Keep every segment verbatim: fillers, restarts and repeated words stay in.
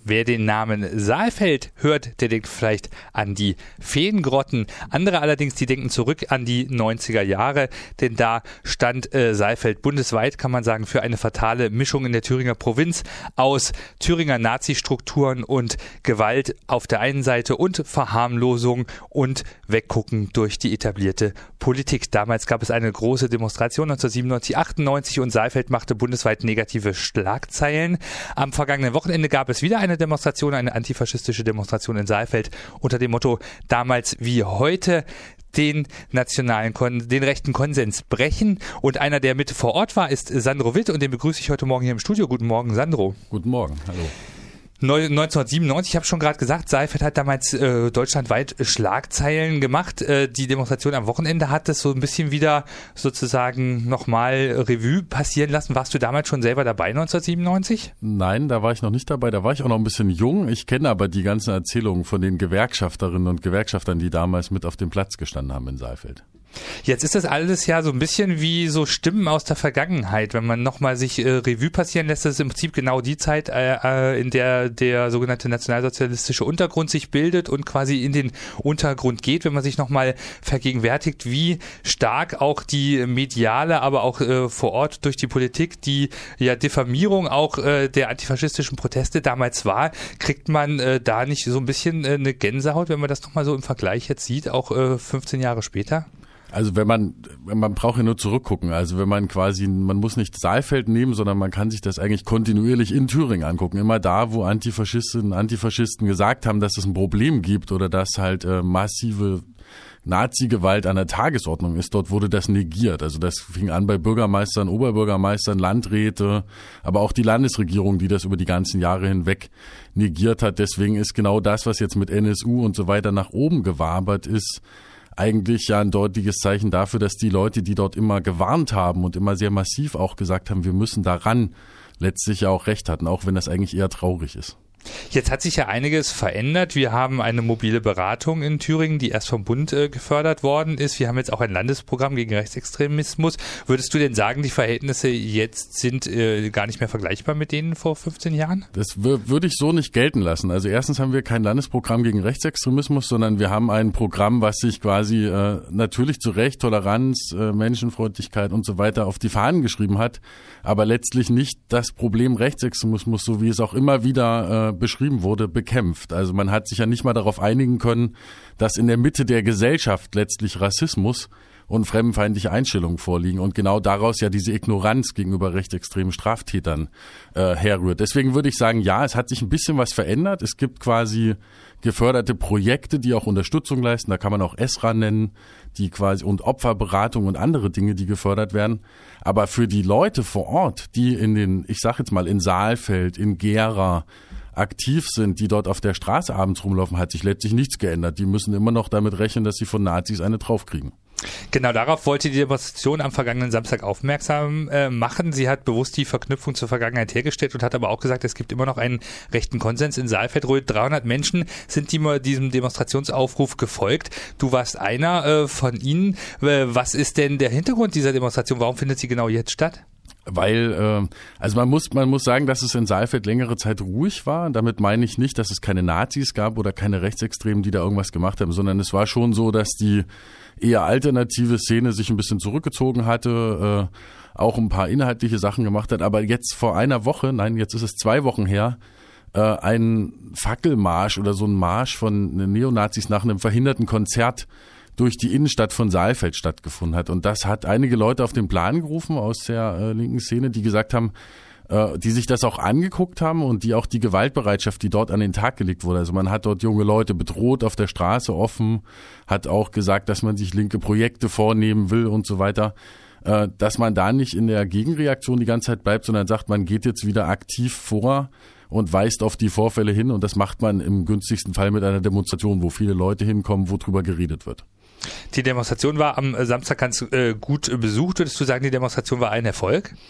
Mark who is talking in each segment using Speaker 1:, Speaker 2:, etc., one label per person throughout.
Speaker 1: Wer den Namen Saalfeld hört, der denkt vielleicht an die Feengrotten. Andere allerdings, die denken zurück an die neunziger Jahre, denn da stand äh, Saalfeld bundesweit, kann man sagen, für eine fatale Mischung in der Thüringer Provinz aus Thüringer Nazi-Strukturen und Gewalt auf der einen Seite und Verharmlosung und Weggucken durch die etablierte Politik. Damals gab es eine große Demonstration neunzehnhundertsiebenundneunzig, achtundneunzig und Saalfeld machte bundesweit negative Schlagzeilen. Am vergangenen Wochenende gab es wieder eine Demonstration, eine antifaschistische Demonstration in Saalfeld unter dem Motto damals wie heute den nationalen, Kon- den rechten Konsens brechen. Und einer, der mit vor Ort war, ist Sandro Witt und den begrüße ich heute Morgen hier im Studio. Guten Morgen, Sandro.
Speaker 2: Guten Morgen, hallo.
Speaker 1: neunzehnhundertsiebenundneunzig, ich habe schon gerade gesagt, Saalfeld hat damals äh, deutschlandweit Schlagzeilen gemacht. Äh, die Demonstration am Wochenende hat das so ein bisschen wieder sozusagen nochmal Revue passieren lassen. Warst du damals schon selber dabei, neunzehnhundertsiebenundneunzig?
Speaker 2: Nein, da war ich noch nicht dabei. Da war ich auch noch ein bisschen jung. Ich kenne aber die ganzen Erzählungen von den Gewerkschafterinnen und Gewerkschaftern, die damals mit auf dem Platz gestanden haben in Saalfeld.
Speaker 1: Jetzt ist das alles ja so ein bisschen wie so Stimmen aus der Vergangenheit. Wenn man nochmal sich äh, Revue passieren lässt, das ist im Prinzip genau die Zeit, äh, in der der sogenannte nationalsozialistische Untergrund sich bildet und quasi in den Untergrund geht, wenn man sich nochmal vergegenwärtigt, wie stark auch die mediale, aber auch äh, vor Ort durch die Politik, die ja Diffamierung auch äh, der antifaschistischen Proteste damals war, kriegt man äh, da nicht so ein bisschen äh, eine Gänsehaut, wenn man das nochmal so im Vergleich jetzt sieht, auch äh, fünfzehn Jahre später?
Speaker 2: Also wenn man, man braucht ja nur zurückgucken. Also wenn man quasi, man muss nicht Saalfeld nehmen, sondern man kann sich das eigentlich kontinuierlich in Thüringen angucken. Immer da, wo Antifaschistinnen und Antifaschisten gesagt haben, dass es ein Problem gibt oder dass halt äh, massive Nazi-Gewalt an der Tagesordnung ist, dort wurde das negiert. Also das fing an bei Bürgermeistern, Oberbürgermeistern, Landräte, aber auch die Landesregierung, die das über die ganzen Jahre hinweg negiert hat. Deswegen ist genau das, was jetzt mit N S U und so weiter nach oben gewabert ist, eigentlich ja ein deutliches Zeichen dafür, dass die Leute, die dort immer gewarnt haben und immer sehr massiv auch gesagt haben, wir müssen daran, letztlich ja auch recht hatten, auch wenn das eigentlich eher traurig ist.
Speaker 1: Jetzt hat sich ja einiges verändert. Wir haben eine mobile Beratung in Thüringen, die erst vom Bund äh, gefördert worden ist. Wir haben jetzt auch ein Landesprogramm gegen Rechtsextremismus. Würdest du denn sagen, die Verhältnisse jetzt sind äh, gar nicht mehr vergleichbar mit denen vor fünfzehn Jahren?
Speaker 2: Das w- würde ich so nicht gelten lassen. Also erstens haben wir kein Landesprogramm gegen Rechtsextremismus, sondern wir haben ein Programm, was sich quasi äh, natürlich zu Recht, Toleranz, äh, Menschenfreundlichkeit und so weiter auf die Fahnen geschrieben hat, aber letztlich nicht das Problem Rechtsextremismus, so wie es auch immer wieder äh, beschrieben wurde, bekämpft. Also man hat sich ja nicht mal darauf einigen können, dass in der Mitte der Gesellschaft letztlich Rassismus und fremdenfeindliche Einstellungen vorliegen und genau daraus ja diese Ignoranz gegenüber rechtsextremen Straftätern äh, herrührt. Deswegen würde ich sagen, ja, es hat sich ein bisschen was verändert. Es gibt quasi geförderte Projekte, die auch Unterstützung leisten. Da kann man auch ESRA nennen, die quasi und Opferberatung und andere Dinge, die gefördert werden. Aber für die Leute vor Ort, die in den, ich sag jetzt mal in Saalfeld, in Gera aktiv sind, die dort auf der Straße abends rumlaufen, hat sich letztlich nichts geändert. Die müssen immer noch damit rechnen, dass sie von Nazis eine draufkriegen.
Speaker 1: Genau, darauf wollte die Demonstration am vergangenen Samstag aufmerksam äh, machen. Sie hat bewusst die Verknüpfung zur Vergangenheit hergestellt und hat aber auch gesagt, es gibt immer noch einen rechten Konsens in Saalfeld. Rund dreihundert Menschen sind die, diesem Demonstrationsaufruf gefolgt. Du warst einer äh, von ihnen. Äh, was ist denn der Hintergrund dieser Demonstration? Warum findet sie genau jetzt statt?
Speaker 2: Weil, äh, also man muss, man muss sagen, dass es in Saalfeld längere Zeit ruhig war. Damit meine ich nicht, dass es keine Nazis gab oder keine Rechtsextremen, die da irgendwas gemacht haben, sondern es war schon so, dass die eher alternative Szene sich ein bisschen zurückgezogen hatte, äh, auch ein paar inhaltliche Sachen gemacht hat. Aber jetzt vor einer Woche, nein, jetzt ist es zwei Wochen her, äh, ein Fackelmarsch oder so ein Marsch von Neonazis nach einem verhinderten Konzert durch die Innenstadt von Saalfeld stattgefunden hat. Und das hat einige Leute auf den Plan gerufen aus der äh, linken Szene, die gesagt haben, äh, die sich das auch angeguckt haben und die auch die Gewaltbereitschaft, die dort an den Tag gelegt wurde. Also man hat dort junge Leute bedroht auf der Straße offen, hat auch gesagt, dass man sich linke Projekte vornehmen will und so weiter. Äh, dass man da nicht in der Gegenreaktion die ganze Zeit bleibt, sondern sagt, man geht jetzt wieder aktiv vor und weist auf die Vorfälle hin. Und das macht man im günstigsten Fall mit einer Demonstration, wo viele Leute hinkommen, wo drüber geredet wird.
Speaker 1: Die Demonstration war am Samstag ganz äh, gut besucht. Würdest du sagen, die Demonstration war ein Erfolg?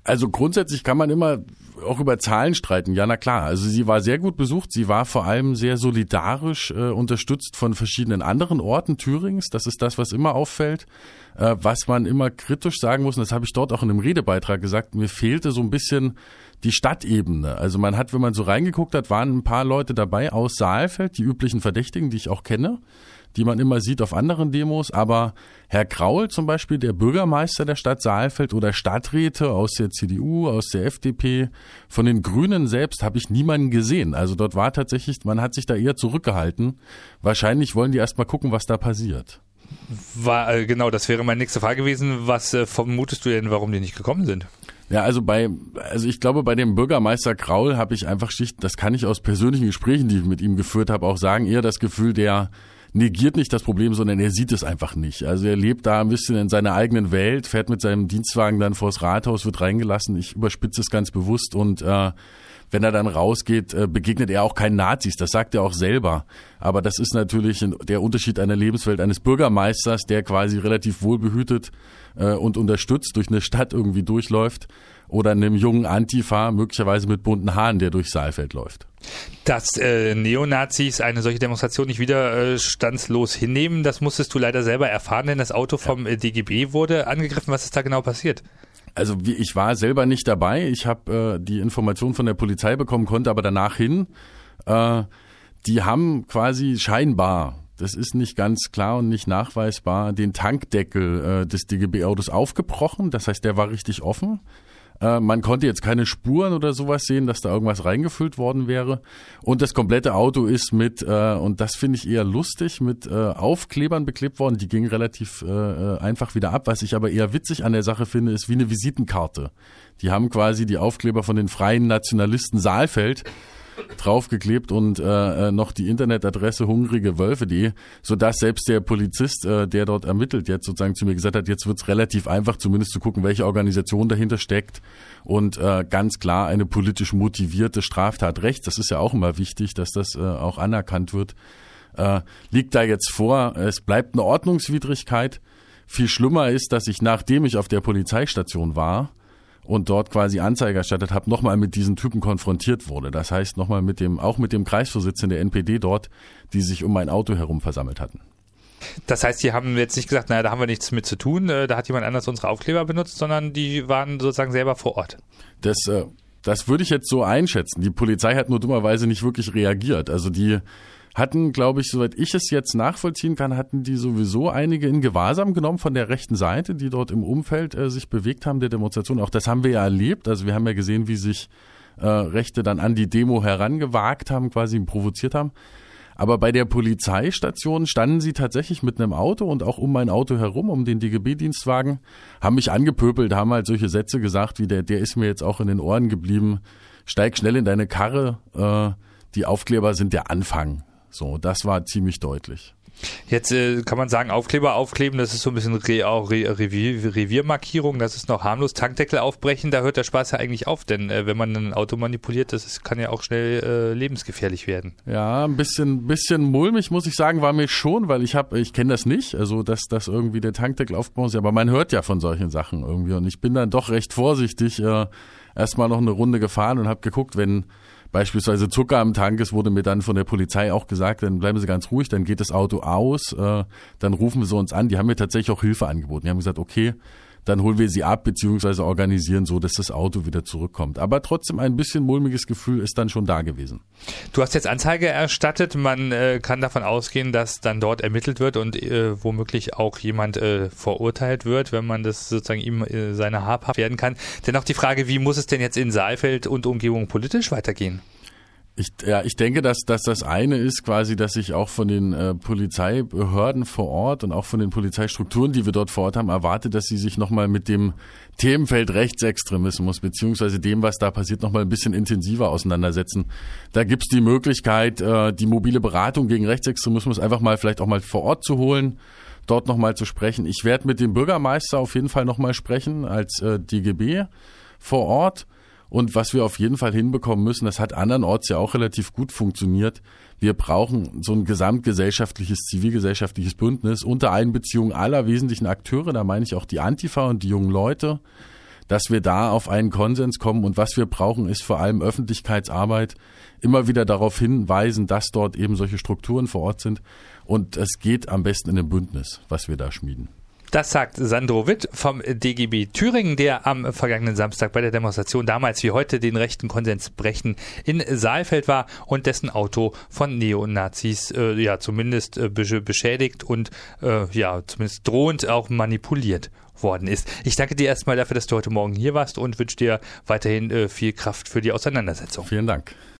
Speaker 2: Also grundsätzlich kann man immer auch über Zahlen streiten. Ja, na klar. Also sie war sehr gut besucht. Sie war vor allem sehr solidarisch äh, unterstützt von verschiedenen anderen Orten Thürings. Das ist das, was immer auffällt. Äh, was man immer kritisch sagen muss, und das habe ich dort auch in einem Redebeitrag gesagt, mir fehlte so ein bisschen die Stadtebene. Also man hat, wenn man so reingeguckt hat, waren ein paar Leute dabei aus Saalfeld, die üblichen Verdächtigen, die ich auch kenne, die man immer sieht auf anderen Demos, aber Herr Graul zum Beispiel, der Bürgermeister der Stadt Saalfeld oder Stadträte aus der C D U, aus der F D P, von den Grünen selbst habe ich niemanden gesehen. Also dort war tatsächlich, man hat sich da eher zurückgehalten. Wahrscheinlich wollen die erst mal gucken, was da passiert.
Speaker 1: War, äh, genau, das wäre meine nächste Frage gewesen. Was äh, vermutest du denn, warum die nicht gekommen sind?
Speaker 2: Ja, also bei, also ich glaube, bei dem Bürgermeister Graul habe ich einfach schlicht, das kann ich aus persönlichen Gesprächen, die ich mit ihm geführt habe, auch sagen, eher das Gefühl, der negiert nicht das Problem, sondern er sieht es einfach nicht. Also er lebt da ein bisschen in seiner eigenen Welt, fährt mit seinem Dienstwagen dann vors Rathaus, wird reingelassen. Ich überspitze es ganz bewusst und äh, wenn er dann rausgeht, äh, begegnet er auch keinen Nazis. Das sagt er auch selber. Aber das ist natürlich der Unterschied einer Lebenswelt eines Bürgermeisters, der quasi relativ wohlbehütet äh, und unterstützt durch eine Stadt irgendwie durchläuft, oder einem jungen Antifa, möglicherweise mit bunten Haaren, der durch Saalfeld läuft.
Speaker 1: Dass äh, Neonazis eine solche Demonstration nicht widerstandslos hinnehmen, das musstest du leider selber erfahren, denn das Auto vom äh, D G B wurde angegriffen. Was ist da genau passiert?
Speaker 2: Also wie, ich war selber nicht dabei. Ich habe äh, die Information von der Polizei bekommen, konnte aber danach hin. Äh, die haben quasi scheinbar, das ist nicht ganz klar und nicht nachweisbar, den Tankdeckel äh, des D G B-Autos aufgebrochen. Das heißt, der war richtig offen. Man konnte jetzt keine Spuren oder sowas sehen, dass da irgendwas reingefüllt worden wäre. Und das komplette Auto ist mit, äh, und das finde ich eher lustig, mit äh, Aufklebern beklebt worden. Die gingen relativ äh, einfach wieder ab. Was ich aber eher witzig an der Sache finde, ist wie eine Visitenkarte. Die haben quasi die Aufkleber von den Freien Nationalisten Saalfeld draufgeklebt und äh, noch die Internetadresse hungrigewölfe punkt de, sodass selbst der Polizist, äh, der dort ermittelt, jetzt sozusagen zu mir gesagt hat, jetzt wird's relativ einfach, zumindest zu gucken, welche Organisation dahinter steckt und äh, ganz klar eine politisch motivierte Straftat rechts. Das ist ja auch immer wichtig, dass das äh, auch anerkannt wird. Äh, liegt da jetzt vor, es bleibt eine Ordnungswidrigkeit. Viel schlimmer ist, dass ich, nachdem ich auf der Polizeistation war, und dort quasi Anzeige erstattet habe, nochmal mit diesen Typen konfrontiert wurde. Das heißt, nochmal mit dem, auch mit dem Kreisvorsitzenden der N P D dort, die sich um mein Auto herum versammelt hatten.
Speaker 1: Das heißt, die haben jetzt nicht gesagt, naja, da haben wir nichts mit zu tun, da hat jemand anders unsere Aufkleber benutzt, sondern die waren sozusagen selber vor Ort.
Speaker 2: Das, das würde ich jetzt so einschätzen. Die Polizei hat nur dummerweise nicht wirklich reagiert. Also die hatten, glaube ich, soweit ich es jetzt nachvollziehen kann, hatten die sowieso einige in Gewahrsam genommen von der rechten Seite, die dort im Umfeld äh, sich bewegt haben der Demonstration. Auch das haben wir ja erlebt. Also wir haben ja gesehen, wie sich äh, Rechte dann an die Demo herangewagt haben, quasi provoziert haben. Aber bei der Polizeistation standen sie tatsächlich mit einem Auto und auch um mein Auto herum, um den D G B-Dienstwagen, haben mich angepöbelt, haben halt solche Sätze gesagt, wie der, der ist mir jetzt auch in den Ohren geblieben. Steig schnell in deine Karre, äh, die Aufkleber sind der Anfang. So, das war ziemlich deutlich.
Speaker 1: Jetzt äh, kann man sagen, Aufkleber aufkleben, das ist so ein bisschen Re- auch Re- Revier- Reviermarkierung, das ist noch harmlos. Tankdeckel aufbrechen, da hört der Spaß ja eigentlich auf, denn äh, wenn man ein Auto manipuliert, das ist, kann ja auch schnell äh, lebensgefährlich werden. Ja,
Speaker 2: ein bisschen, bisschen mulmig, muss ich sagen, war mir schon, weil ich habe, ich kenne das nicht, also dass das irgendwie der Tankdeckel aufgebaut ist, aber man hört ja von solchen Sachen irgendwie und ich bin dann doch recht vorsichtig äh, erstmal noch eine Runde gefahren und habe geguckt, wenn beispielsweise Zucker am Tank ist, wurde mir dann von der Polizei auch gesagt, dann bleiben Sie ganz ruhig, dann geht das Auto aus, äh, dann rufen Sie uns an. Die haben mir tatsächlich auch Hilfe angeboten. Die haben gesagt, okay, dann holen wir Sie ab, beziehungsweise organisieren so, dass das Auto wieder zurückkommt. Aber trotzdem ein bisschen mulmiges Gefühl ist dann schon da gewesen.
Speaker 1: Du hast jetzt Anzeige erstattet. Man äh, kann davon ausgehen, dass dann dort ermittelt wird und äh, womöglich auch jemand äh, verurteilt wird, wenn man das sozusagen ihm äh, seine habhaft werden kann. Dennoch die Frage, wie muss es denn jetzt in Saalfeld und Umgebung politisch weitergehen?
Speaker 2: Ich, ja, ich denke, dass, dass das eine ist quasi, dass ich auch von den äh, Polizeibehörden vor Ort und auch von den Polizeistrukturen, die wir dort vor Ort haben, erwarte, dass sie sich nochmal mit dem Themenfeld Rechtsextremismus beziehungsweise dem, was da passiert, nochmal ein bisschen intensiver auseinandersetzen. Da gibt's die Möglichkeit, äh, die mobile Beratung gegen Rechtsextremismus einfach mal vielleicht auch mal vor Ort zu holen, dort nochmal zu sprechen. Ich werde mit dem Bürgermeister auf jeden Fall nochmal sprechen als äh, D G B vor Ort. Und was wir auf jeden Fall hinbekommen müssen, das hat andernorts ja auch relativ gut funktioniert. Wir brauchen so ein gesamtgesellschaftliches, zivilgesellschaftliches Bündnis unter Einbeziehung aller wesentlichen Akteure. Da meine ich auch die Antifa und die jungen Leute, dass wir da auf einen Konsens kommen. Und was wir brauchen, ist vor allem Öffentlichkeitsarbeit, immer wieder darauf hinweisen, dass dort eben solche Strukturen vor Ort sind. Und es geht am besten in einem Bündnis, was wir da schmieden.
Speaker 1: Das sagt Sandro Witt vom D G B Thüringen, der am vergangenen Samstag bei der Demonstration damals wie heute den rechten Konsens brechen in Saalfeld war und dessen Auto von Neonazis äh, ja zumindest äh, beschädigt und äh, ja zumindest drohend auch manipuliert worden ist. Ich danke dir erstmal dafür, dass du heute Morgen hier warst und wünsche dir weiterhin äh, viel Kraft für die Auseinandersetzung.
Speaker 2: Vielen Dank.